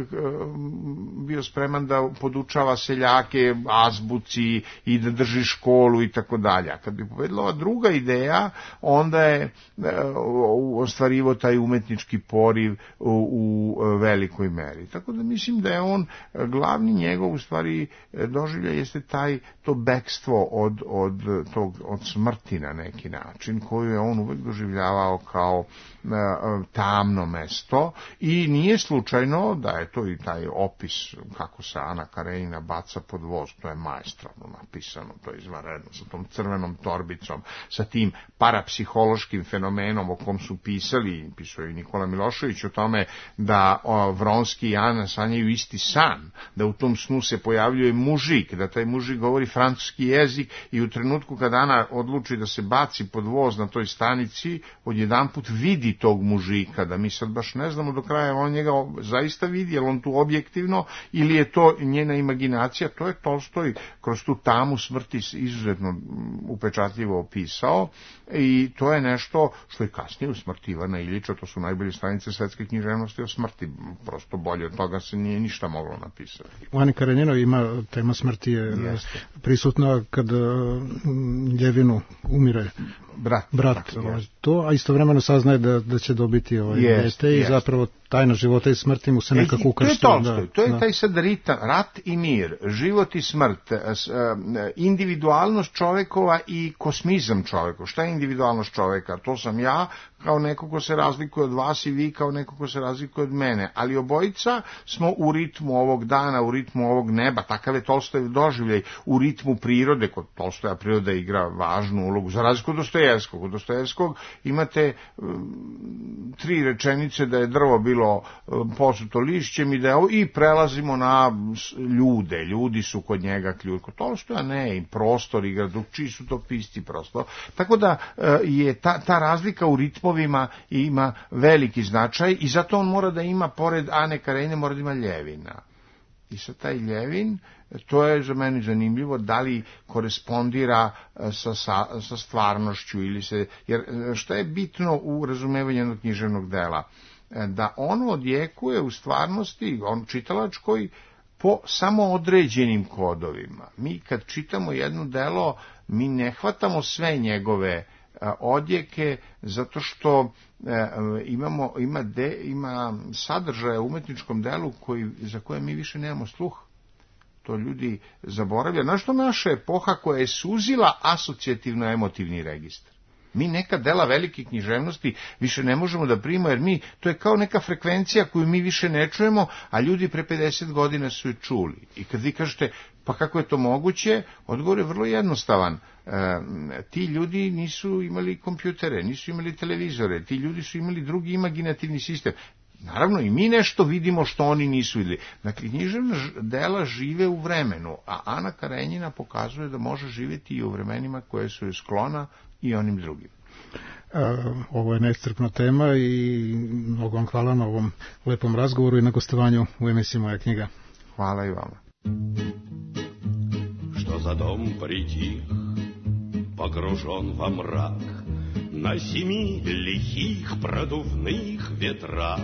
bio spreman da podučava seljake azbuci i da drži školu i tako dalje. A kad bi pobedila ova druga ideja, onda je ostvarivo taj umetnički poriv u, u velikoj meri. Tako da mislim da je on, glavni njegov u stvari doživlja jeste taj, to bekstvo od, od, tog, od smrti na neki način, koju je on uvek doživljavao kao e, tamno mesto, i nije slučajno da je to i taj opis kako se Ana Karenjina baca pod voz, to je maestralno napisano, to je izvanredno, sa tom crvenom torbicom, sa tim parapsihološkim fenomenom o kom su pisali, pisao i Nikola Milošević o tome da o, Vronski i Ana sanjaju isti san, da u tom snu se pojavljuje mužik, da taj mužik govori francuski jezik i u trenutku kada Ana odluči da se baci pod voz na toj stanici, odjedanput vidi tog mužika, da mi sad baš ne znamo do kraja, on njega zaista vidi, je li on tu objektivno ili je to njena imaginacija. To je Tolstoj kroz tu tamu smrti izuzetno upečatljivo opisao i to je nešto što je kasnije u Smrti Ivana Iljiča, to su najbolje stranice svetske književnosti o smrti, prosto bolje od toga se nije ništa moglo napisati. U Ani Karenjinoj ima tema smrti je Jeste. prisutna kad Ljevinu umire brat, brat to, a istovremeno saznaje da, da će dobiti ovaj dete i zapravo tajna života i smrti mu se nekako ukrštuje. To je Tolstoj, to je da. taj sad ritam, rat i mir, život i smrt, individualnost čovekova i kosmizam čoveka. Šta je individualnost čoveka? To sam ja kao neko ko se razlikuje od vas i vi kao neko ko se razlikuje od mene, ali obojica smo u ritmu ovog dana, u ritmu ovog neba, takav je Tolstoj doživljaj, u ritmu prirode. Kod Tolstoja priroda igra važnu ulogu, za razliku od Dostojevskog. Od Dostojevskog imate um, tri rečenice da je drvo bilo um, posuto lišćem i da je, i prelazimo na ljude, ljudi su kod njega ključ. Kod Tolstoja ne, i prostor igra, čiji su to pisci prosto. Tako da uh, je ta, ta razlika u ritmovima ima veliki značaj i zato on mora da ima, pored Ane Karenjine, mora da ima Ljevina. I sad taj Ljevin, to je za mene zanimljivo, da li korespondira sa, sa, sa stvarnošću ili se, jer šta je bitno u razumevanju jednog književnog dela? Da ono odjekuje u stvarnosti, on čitalačkoj, po samo određenim kodovima. Mi kad čitamo jedno delo, mi ne hvatamo sve njegove odjeke, zato što e, imamo, ima, de, ima sadržaja u umetničkom delu koji, za koje mi više nemamo sluh. To ljudi zaboravljaju. Znaš što naša epoha koja je suzila asocijativno-emotivni registar. Mi neka dela velike književnosti više ne možemo da primimo, jer mi, to je kao neka frekvencija koju mi više ne čujemo, a ljudi pre pedeset godina su je čuli. I kad vi kažete, pa kako je to moguće, odgovor je vrlo jednostavan. E, ti ljudi nisu imali kompjutere, nisu imali televizore, ti ljudi su imali drugi imaginativni sistem. Naravno, i mi nešto vidimo što oni nisu vidjeli. Dakle, književna dela žive u vremenu, a Ana Karenjina pokazuje da može živjeti i u vremenima koje su je sklona i onim drugim. Ovo je neiscrpna tema i mnogo vam hvala na ovom lepom razgovoru i na gostovanju u emisiji Moja knjiga. Hvala i vama. Что за дом притих, погружен во мрак, на семи лихих продувных ветрах,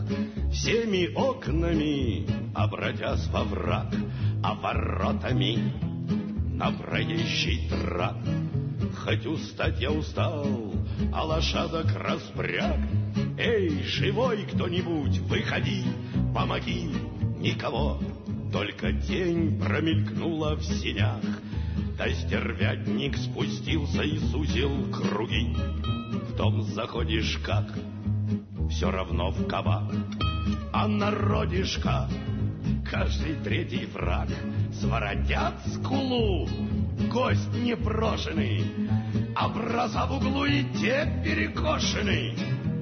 всеми окнами обратясь во враг, а воротами на проезжий трак. Хоть устать я устал, а лошадок распряг. Эй, живой кто-нибудь, выходи, помоги, никого. Только тень промелькнула в сенях, да стервятник спустился и сузил круги. В дом заходишь как, все равно в кабак, а народишка, каждый третий враг. Своротят скулу, гость непрошенный, образа в углу и те перекошены.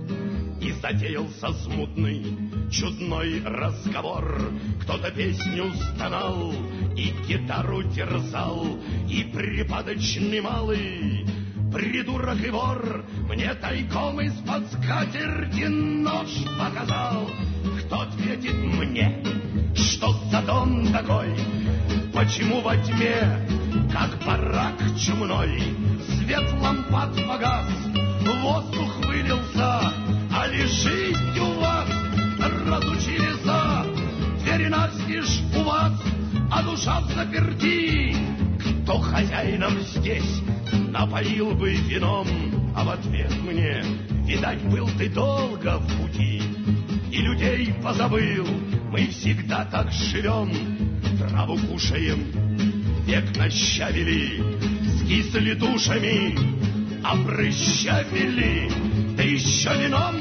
И затеялся смутный, чудной разговор. Кто-то песню стонал и гитару терзал, и припадочный малый, придурок и вор, мне тайком из-под скатерти нож показал. Кто ответит мне, что за дом такой? Почему во тьме, как барак чумной, свет лампад погас, воздух вылился, а лежите у вас, разучили за двери настежь у вас, а душа заперти. Кто хозяином здесь напоил бы вином, а в ответ мне, видать, был ты долго в пути и людей позабыл. Мы всегда так живем, траву кушаем, век на ща вели, скисли душами, а прыща вели, да еще вином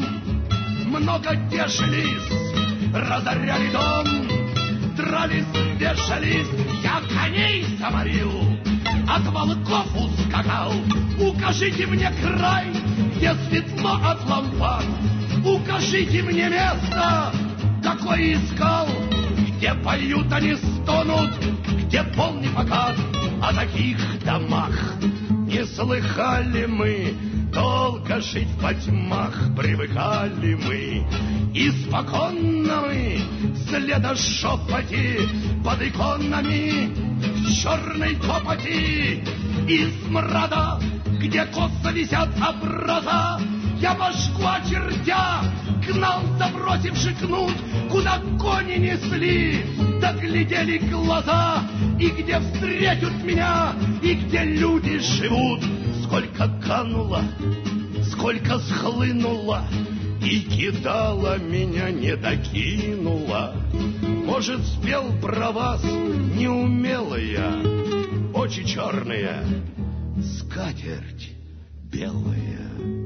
много тешились, разоряли дом, дрались, вешались. Я коней заморил, от волков ускакал. Укажите мне край, где светло от лампад, укажите мне место, какое искал, где поют они, стонут, где полный покат. О таких домах Не слыхали мы, долго жить в потьмах привыкали мы. Испоконно мы следа шепоти под иконами в черной копоти. Из смрада, где косо висят образа, я башку очертя гнал, забросивши кнут, куда кони несли, да глядели глаза, и где встретят меня, и где люди живут. Сколько кануло, сколько схлынуло, и кидала меня, не докинула. Может, спел про вас неумелая, очи черные, скатерть белая.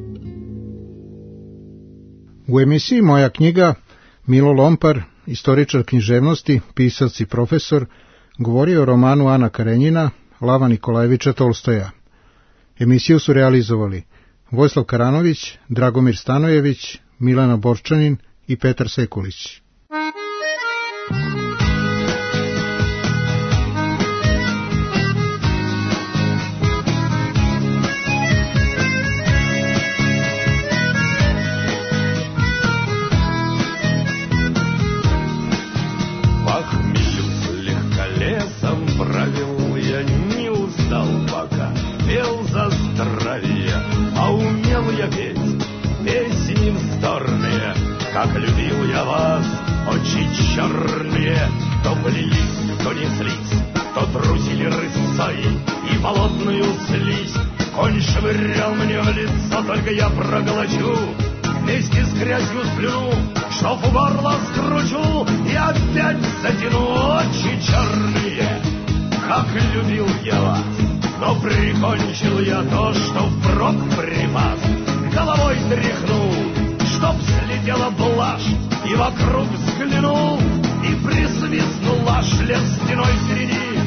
U emisiji Moja knjiga Milo Lompar, istoričar književnosti, pisac i profesor, govori o romanu Ana Karenjina, Lava Nikolajevića Tolstoja. Emisiju su realizovali Vojislav Karanović, Dragomir Stanojević, Milana Borčanin i Petar Sekulić. Как любил я вас, очи черные, то плелись, то неслись, то трусили рысцой и болотную слизь. Конь швырял мне в лицо, только я проглочу, вместе с грязью сплюну, чтоб в горло скручу и опять затяну. Очи черные, как любил я вас, но прикончил я то, что впрок припас. Головой тряхнул, чтоб слетела блажь, и вокруг взглянул, и присвистнула шлем стеной среди.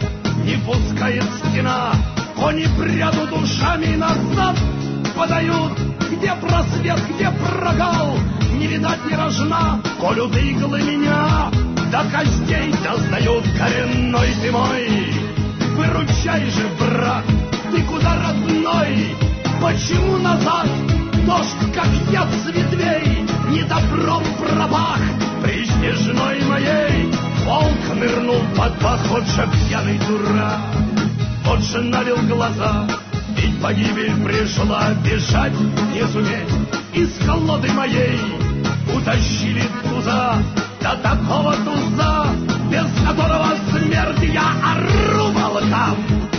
Не пускает стена, кони прядут ушами назад, подают, где просвет, где прогал, не видать ни рожна, колют иглы меня, до костей дознают. Коренной ты мой, выручай же, брат, ты куда, родной? Почему назад? Дождь, как яд с ветвей, недобром пропах. При снежной моей волк нырнул под поход, же пьяный дурак. Вот же навел глаза, ведь погибель пришла, бежать не суметь. Из колоды моей утащили туза, до такого туза, без которого смерть я ору волкам.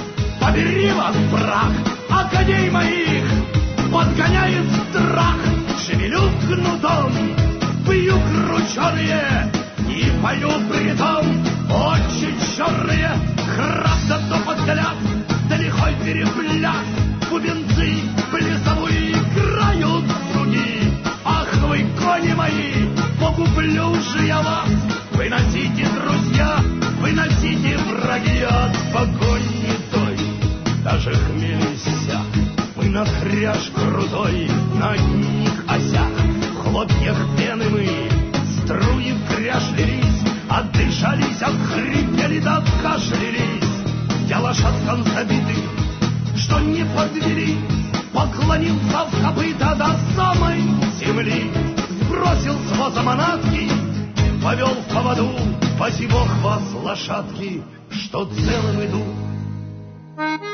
Побери вас, прах, а коней моих подгоняет страх. Шевелю кнутом, бью крученые и пою притом. Очи черные, красят то взгляд, да лихой перепляс. Бубенцы плясовые играют струни. Ах вы, кони мои, погублю же я вас. Выносите, друзья, выносите, враги, от погони той даже хмель иссяк. Мы на хрящ крутой, на одних осях, в хлопьях пены мы, струи в кряж лились, отдышались, отхрипели, да откашлялись. Я лошадкам забитых, что не подвели, поклонился в копыта до самой земли, сбросил с воза манатки, повел в поводу, паси Бог вас, лошадки, что целым иду.